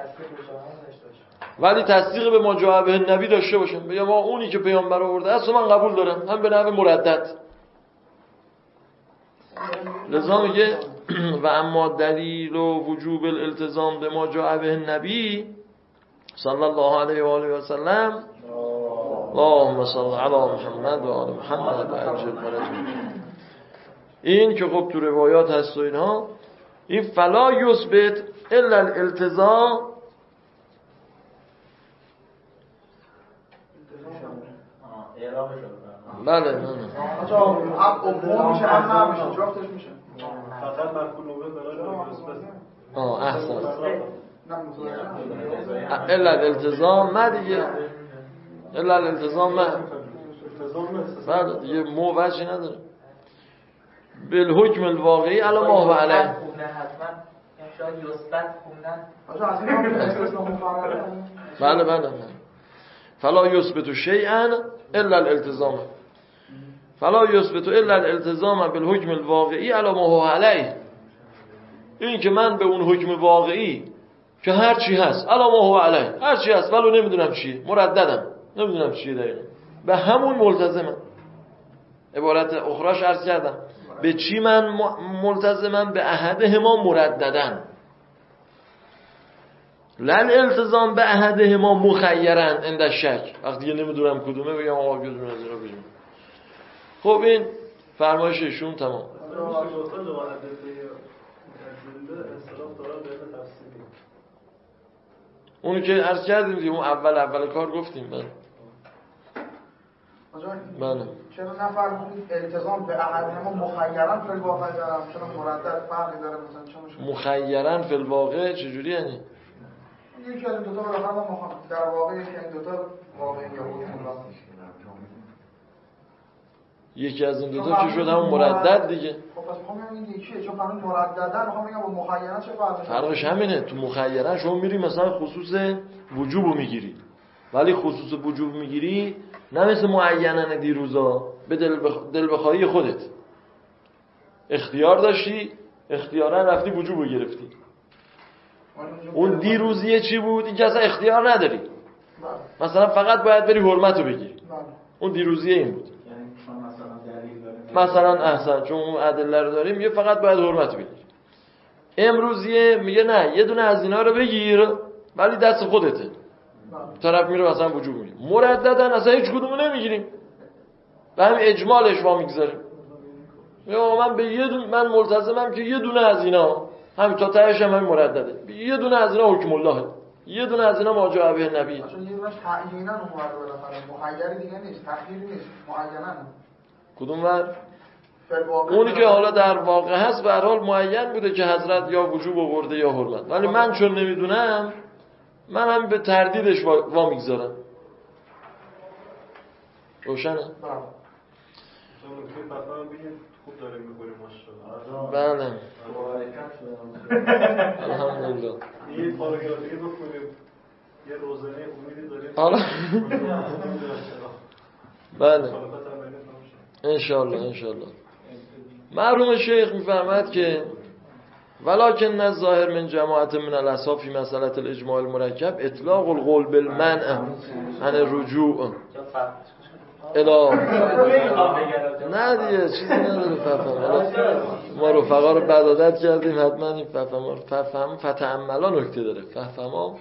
ولی تصدیق به ما جاء به نبی داشته باشم، بگم ما اونی که پیامبر آورده است من قبول دارم، هم به نحو مردد. لذا میگه و اما دلیل و وجوب الالتزام به ما جاء به نبی صلی الله علیه و آله و سلم اللهم صل علی محمد و آل محمد و عجل فرجهم. این که خب تو روایات هست و اینها، این فلا یثبت الا الالتزام. بله نه
میشه هم نمیشه جفتش میشه
فقط مفعول به برای
احسن الا الالتزام ما دیگه الا الالتزام ما بله دیگه مو وجهی نداره. بالحکم الواقعی علی ما هو علیه.
حتما شاید یثبت خوندن
بله فلا یثبت شیئا الا الالتزام، فلا یثبت الا الالتزام بالحکم الواقعی علی ما هو علیه. این که من به اون حکم واقعی که هر چی هست علی ما هو علیه، هر چی هست ولو نمیدونم چیه، مرددم نمیدونم چیه دقیقا، به همون ملتزمم. عبارت اخراش عرض کردم به چی من ملتزمم؟ به احدهما مرددن، لن التزام به احدهما مخیرن عند شک. وقتی نمیدونم کدومه بگم آقا بدون از اینا بجون. خب این فرمایششون تمام. اونی که عرض کردیم دیگه، اون اول کار گفتیم. بله
چرا نفرمودید التزام به احدهما مخیرن فی الواقع دارم، چرا مردد فرقی داره مثلا چه
مخیرن فی الواقع چجوری یعنی؟
یکی از این دوتا بالاخره ما در واقع یکی از این دوتا واقعی
یکی از این دوتا که شد همون مردد دیگه.
خب پس میخوام بگم این یکیه، چون قانون مرددن میخوام بگم با مخیرن چه فرقی؟
فرقش همینه. تو مخیرن شما میری مثلا خصوص وجوبو میگیری، ولی خصوص وجوب میگیری نه مثل معینن دیروزا به دل بخواهی خودت اختیار داشتی، اختیارا رفتی وجوبو گرفتی. اون دیروزیه چی بود؟ این که اصلا اختیار نداری، مثلا فقط باید بری حرمتو بگیری. اون دیروزیه این بود. مثلا احسن چون اون ادله رو داریم میگه فقط باید حرمتو بگیری. امروزیه میگه نه یه دونه از اینا رو بگیر ولی دست خودته. طرف میره مثلا وجوب میگیره. مرددن اصلا هیچ کدومو نمیگیریم، به همین اجمالش وا میگذاریم. یا من به یه دونه، من ملتزمم که یه دونه از اینا همین تا تهش هم همین مردده، یه دونه از اینا حکم الله، یه دونه از اینا ما جاء به نبی.
چون یه دونش تعیینا اومده بالاخره، مخیری دیگه نیست، تخییری نیست، معینن.
کدوم ور؟ اونی که حالا در واقع هست به هر حال معین بوده که حضرت یا وجوب آورده یا حرمت، ولی من چون نمیدونم من هم به تردیدش وا میگذارم. روشنه؟
خوب داریم می‌کنیم ماشاءالله.
بله. الحمدلله.
یه پاراگرافی بخونیم. یه روزنه امیدی داریم.
حالا بله. ان شاء الله. مرحوم شیخ می‌فرماید که ولکن الظاهر من جماعت من الاصحاب فی مسئله الاجماع المرکب اطلاق القول بالمنع عن الرجوع الا نه دیگه چیزی نداره. ما رفقا رو بدادت کردیم، حتما این فهم فتعملا نکته داره. فهما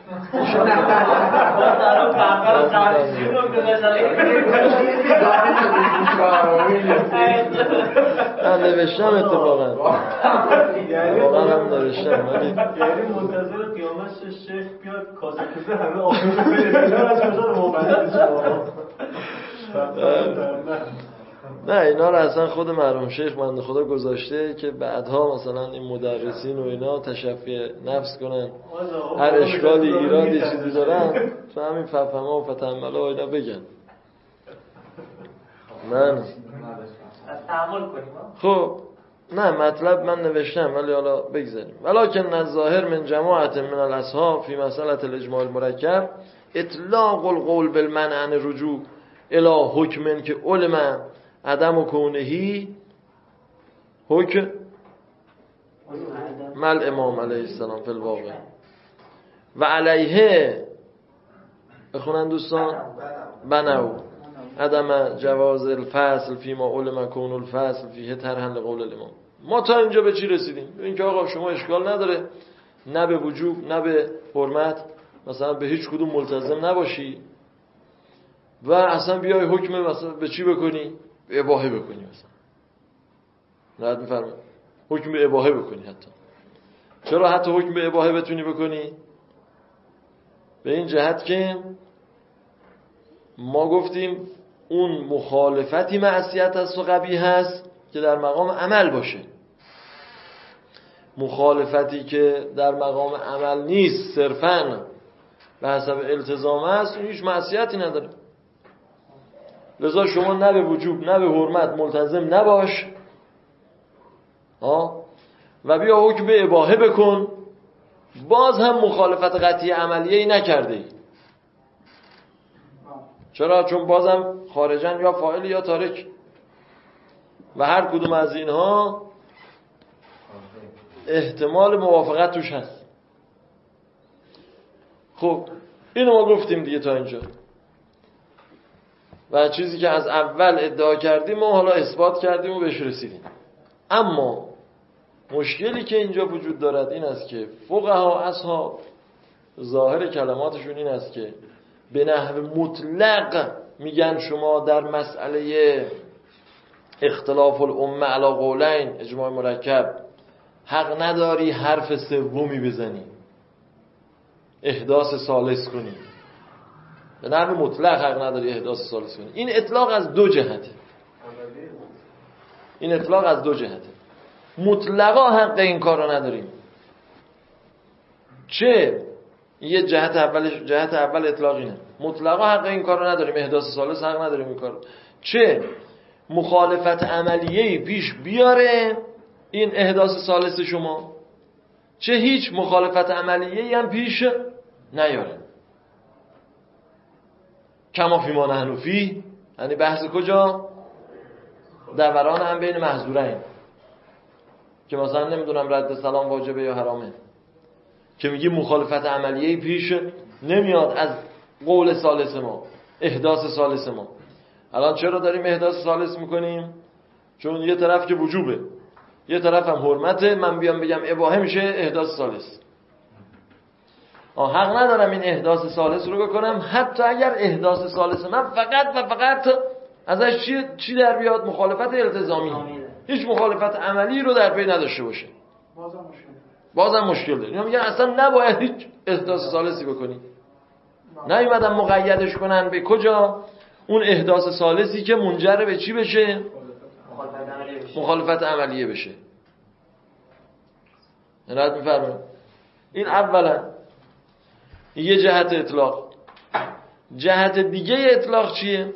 من نوشتم اتفاقا واقعا هم نوشتم، ولی
یعنی منتظر قیامت شیخ بیاد کاسه همه آخر بره از کجا رو مبلد شما.
نه اینا رو اصلا خود مرحوم شیخ بنده خدا گذاشته که بعدها مثلا این مدرسین و اینا تشفی نفس کنن، هر اشکالی ایرادی چیزی دارن تو همین ففهمه و فتنبله و اینا بگن. من
تعامل کنیم.
خب نه مطلب من نوشتم ولی حالا بگذاریم. ولکن الظاهر من جماعت من الاصحاب فی مسئله الاجماع المرکب اطلاق القول بالمنع عن الرجوع الی حکم که علم عدم و کونهی حکم مل امام علیه السلام فی الواقع و علیه بخونن دوستان بنو عدم جواز الفصل فی ما علم کون الفصل فیه ترهن لقول الامام. ما تا اینجا به چی رسیدیم؟ اینکه آقا شما اشکال نداره نه به وجوب نه به حرمت مثلا به هیچ کدوم ملتزم نباشی و اصلا بیای حکم مثلا به چی بکنی؟ به اباحه بکنی. مثلا راحت میفرمایید حکم به اباحه بکنی. حتی چرا حتی حکم به اباحه بتونی بکنی؟ به این جهت که ما گفتیم اون مخالفتی معصیت است و قبیح هست که در مقام عمل باشه، مخالفتی که در مقام عمل نیست صرفاً به حسب التزام است اون هیچ معصیتی نداره. لذا شما نه به وجوب نه به حرمت ملتزم نباش و بیا حکم به اباحه بکن، باز هم مخالفت قطعی عملیه‌ای نکرده ای. چرا؟ چون بازم خارجن یا فاعل یا تارک و هر کدوم از اینها احتمال موافقت توش هست. خب اینو ما گفتیم دیگه تا اینجا و چیزی که از اول ادعا کردیم و حالا اثبات کردیم و بهش رسیدیم. اما مشکلی که اینجا وجود دارد این است که فقها اصحاب ظاهر کلماتشون این است که به نحو مطلق میگن شما در مسئله اختلاف الامه علی قولین اجماع مرکب حق نداری حرف سومی بزنی، احداث ثالث کنی. به نحو مطلق حق نداری احداث ثالث کنی. این اطلاق از دو جهته. این اطلاق از دو جهته. مطلقا حق این کار رو نداریم. چه یه جهت اول اطلاق اینه، مطلقا حق این کار رو نداریم، احداث ثالث حق نداریم این کار. چه مخالفت عملیه‌ای پیش بیاره این احداث ثالث شما، چه هیچ مخالفت عملیه‌ای هم پیش نیاره. کما فی ما نحن فیه، یعنی بحث کجا؟ دوران هم بین محظورین که مثلا نمیدونم رد سلام واجبه یا حرامه، که میگی مخالفت عملیه‌ای پیش نمیاد از قول ثالث ما، احداث ثالث ما. الان چرا داریم احداث ثالث میکنیم؟ چون یه طرف که وجوبه یه طرف هم حرمته، من بیام بگم اباحه میشه احداث ثالث. حق ندارم این احداث ثالث رو بکنم حتی اگر احداث ثالث من فقط و فقط ازش چی در بیاد؟ مخالفت التزامی، هیچ مخالفت عملی رو در پی نداشته باشه. بازم مشکل داره. اینا میگن اصلا نباید هیچ احداث ثالثی بکنی. نیومدن مقیدش کنن به کجا؟ اون احداث ثالثی که منجر به چی بشه؟ مخالفت عملیه بشه. رد میفرمایید. این اولا یه جهت اطلاق. جهت دیگه اطلاق چیه؟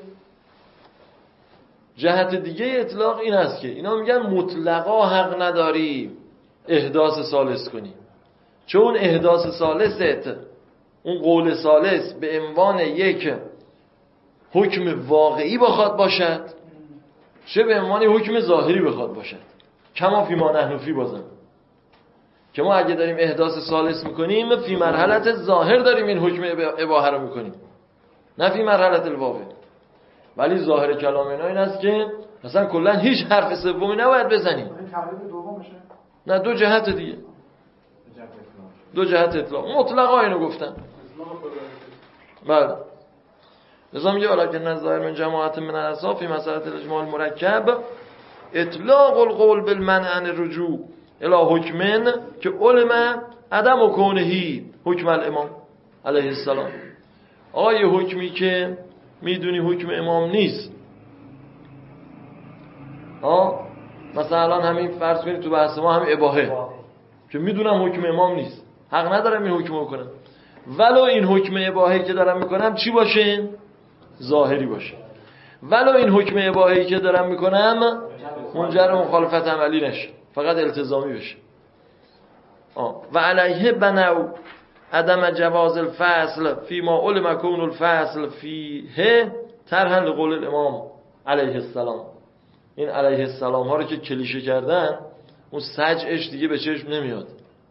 جهت دیگه اطلاق این است که اینا میگن مطلقا حق نداری احداث ثالث کنی، چون احداث ثالثت اون قول ثالث به عنوان یک حکم واقعی بخواد باشد چه به عنوان حکم ظاهری بخواد باشد. کما فی ما نحن فی، بازم که ما اگه داریم احداث ثالث میکنیم فی مرحلت ظاهر داریم این حکم اباحه رو میکنیم، نه فی مرحلت الواقع. ولی ظاهر کلام اینا این است که مثلا کلا هیچ حرف سومی نباید بزنیم.
این تعریف دومشه.
نه دو جهت دیگه، دو جهت اطلاق. مطلقا اینو گفتن. بله. لذا میگه ولکن الظاهر من جماعت من الاصحاب فی مسأله الاجماع المرکب اطلاق القول بالمنع عن الرجوع الی حکمن که علم عدم و کونهی حکم الامام علیه السلام. آقا یه حکمی که میدونی حکم امام نیست مثلا الان همین فرض کنید تو بحث ما همین اباحه که میدونم حکم امام نیست، حق ندارم این حکم رو کنم، ولو این حکم اباحه که دارم میکنم چی باشه؟ ظاهری باشه. ولو این حکم اباحه‌ای که دارم میکنم منجر مخالفت عملی نشه، فقط التزامی بشه. و علیه بنو عدم جواز الفصل فی ما علم کون الفصل فیه طرحا لقول الامام علیه السلام. این علیه السلام ها رو که کلیشه کردن، اون سجعش دیگه به چشم نمیاد.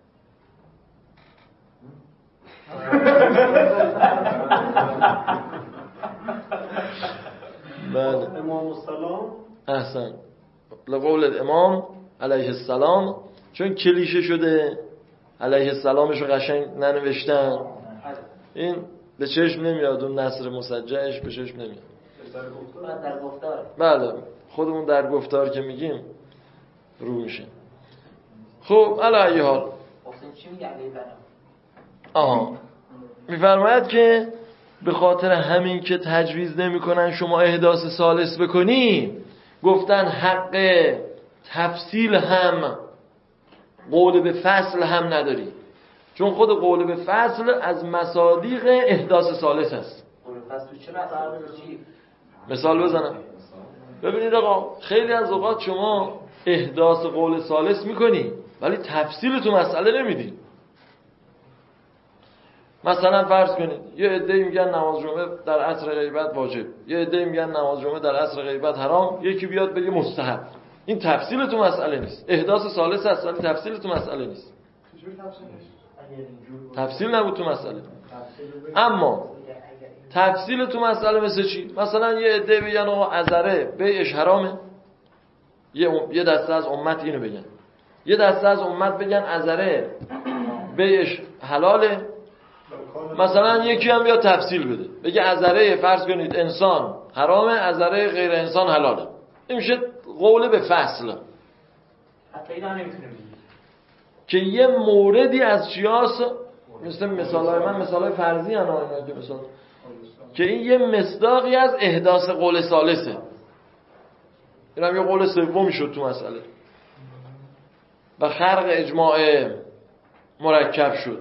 بله
امام السلام
احسن لقول الامام علیه السلام، چون کلیشه شده علیه السلامش رو قشنگ ننوشتن، این به چشم نمیاد، اون نصر مسجعش به چشم نمیاد.
در گفتار
بله خودمون در گفتار که میگیم رو میشه. خب علی ای حال
چی میگه علیه بنا؟
میفرماید که به خاطر همین که تجویز نمیکنن شما احداث ثالث بکنی، گفتن حق تفصیل هم قول به فصل هم نداری، چون خود قول به فصل از مصادیق احداث ثالث هست.
قول به فصل تو چه مثال چی؟
مثال بزنم. ببینید آقا خیلی از اوقات شما احداث قول ثالث میکنی ولی تفصیل تو مسئله نمیدی. مثلا فرض کنید یه عده‌ای میگن نماز جمعه در عصر غیبت واجب، یه عده‌ای میگن نماز جمعه در عصر غیبت حرام، یکی بیاد بگه مستحب. این تفصیل تو مسئله نیست، احداث ثالث هست ولی تفصیل تو مسئله نیست. تفصیل نبود تو مسئله. اما تفصیل تو مسئله مثل چی؟ مثلا یه عده بگن آقا عذره بیعش حرامه، یه دسته از امت اینو بگن، یه دسته از امت بگن عذره بیعش حلاله. مثلا یکی هم بیا تفصیل بده بگه عذره فرض کنید انسان حرامه، عذره غیر انسان حلاله. این میشه قول به فصل.
حتی اینا نمیتونه بگه
که یه موردی از چیاس، مثل مثالای من مثالای فرضی اینا که مثال که این یه مصداقی از احداث قول ثالثه، این هم یه قول سومی شد تو مسئله و خرق اجماع مرکب شد.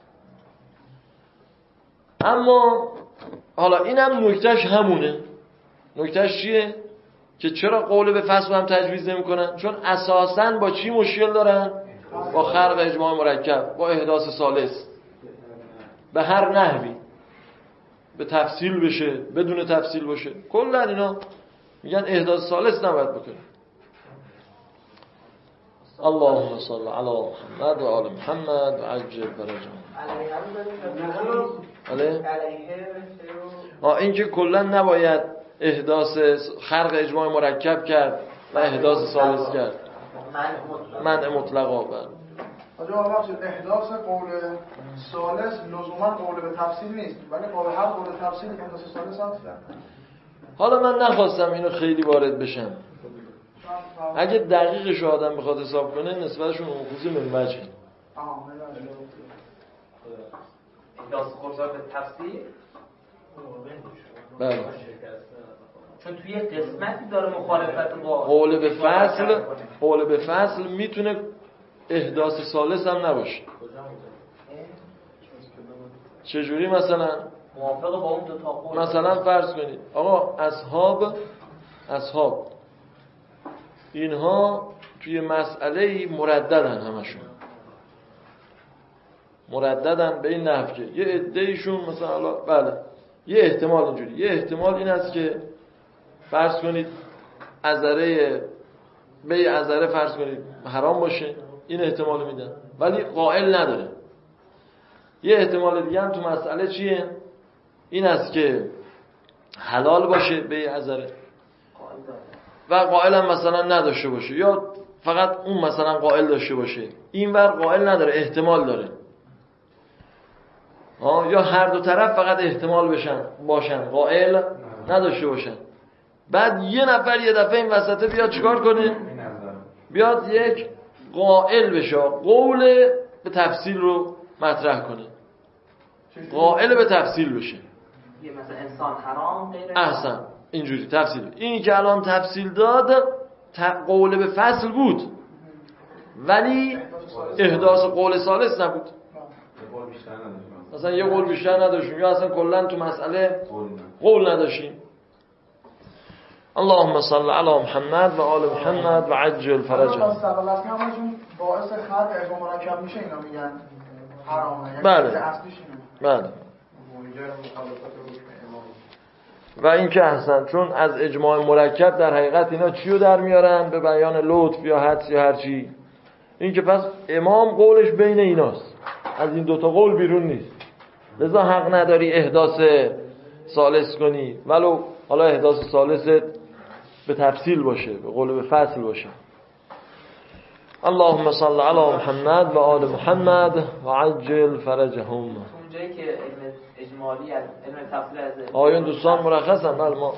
اما حالا این هم نکتهش همونه. نکتهش چیه؟ که چرا قول به فصل هم تجویز نمی کنن؟ چون اساساً با چی مشکل دارن؟ با خرق اجماع مرکب، با احداث ثالث، به هر نحوی، به تفصیل بشه بدون تفصیل باشه، کلا اینا میگن احداث ثالث نباید بکنه. اللهم صل علی محمد و آل محمد و عجل فرجهم. این که کلا نباید احداث خرق اجماع مرکب کرد و احداث ثالث کرد، منع مطلقا.
آجا ببخشید احداث قول ثالث لزوما قول به تفصیل نیست، ولی قول هر قول تفصیل احداث ثالث هست.
حالا من نخواستم اینو خیلی وارد بشم. اگه دقیقش آدم بخواد حساب کنه نسبتشون مخوضی من وجه.
احداث قول به تفصیل
بله،
چون توی قسمتی داره مخالفت با
قول به فصل. قول به فصل میتونه احداث ثالث هم نباشه. چجوری؟ مثلا
موافق با اون دو تا قول.
مثلا فرض کنید آقا اصحاب اینها توی مسئله مرددن، همشون مرددن به این نحو که یه عده‌ایشون مثلا بله یه احتمال اینجوری، یه احتمال این است که فرض کنید عذره به عذره فرض کنید حرام باشه، این احتمال میدن ولی قائل نداره. یه احتمال دیگه هم تو مسئله چیه؟ این است که حلال باشه به عذره و قائل هم مثلا نداشته باشه، یا فقط اون مثلا قائل داشته باشه، این ور قائل نداره احتمال داره. یا هر دو طرف فقط احتمال باشن قائل نداشته باشن. بعد یه نفر یه دفعه این وسطه بیاد چیکار کنه؟ بیاد یک قائل بشه، قول به تفصیل رو مطرح کنه، قائل به تفصیل بشه.
یه مثلا انسان حرام غیر
احسن اینجوری تفصیل. اینی که الان تفصیل داد قول به فصل بود ولی احداث قول ثالث نبود. مثلا یه قول بیشتر نداشتیم یا اصلا کلا تو مسئله قول نداشتیم. اللهم صل علی محمد و آل محمد و عجل فرجهم.
باعث خلق اجماع مرکب میشه اینا میگن حرامه.
بله. بله. و این که احسن، چون از اجماع مرکب در حقیقت اینا چیو در میارن؟ به بیان لطف یا حدس یا هر چی. این که پس امام قولش بین ایناست، از این دوتا قول بیرون نیست، لذا حق نداری احداث ثالث کنی، ولو حالا احداث ثالثت به تفصیل باشه، به قول به فصل باشه. اللهم صل علی محمد و آل محمد و عجل فرجهم.
اونجایی که علم اجمالی از علم تفصیل از
آیون دوستان مرخصن. بله ما